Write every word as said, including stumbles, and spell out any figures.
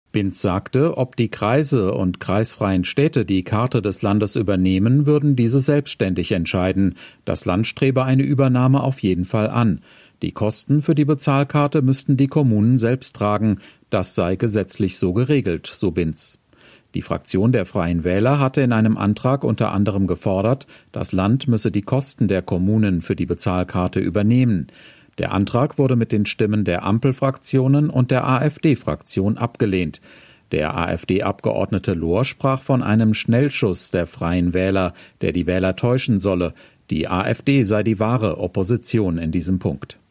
Binz sagte, ob die Kreise und kreisfreien Städte die Karte des Landes übernehmen, würden diese selbstständig entscheiden. Das Land strebe eine Übernahme auf jeden Fall an. Die Kosten für die Bezahlkarte müssten die Kommunen selbst tragen. Das sei gesetzlich so geregelt, so Binz. Die Fraktion der Freien Wähler hatte in einem Antrag unter anderem gefordert, das Land müsse die Kosten der Kommunen für die Bezahlkarte übernehmen. Der Antrag wurde mit den Stimmen der Ampelfraktionen und der AfD-Fraktion abgelehnt. Der AfD-Abgeordnete Lohr sprach von einem Schnellschuss der Freien Wähler, der die Wähler täuschen solle. Die AfD sei die wahre Opposition in diesem Punkt.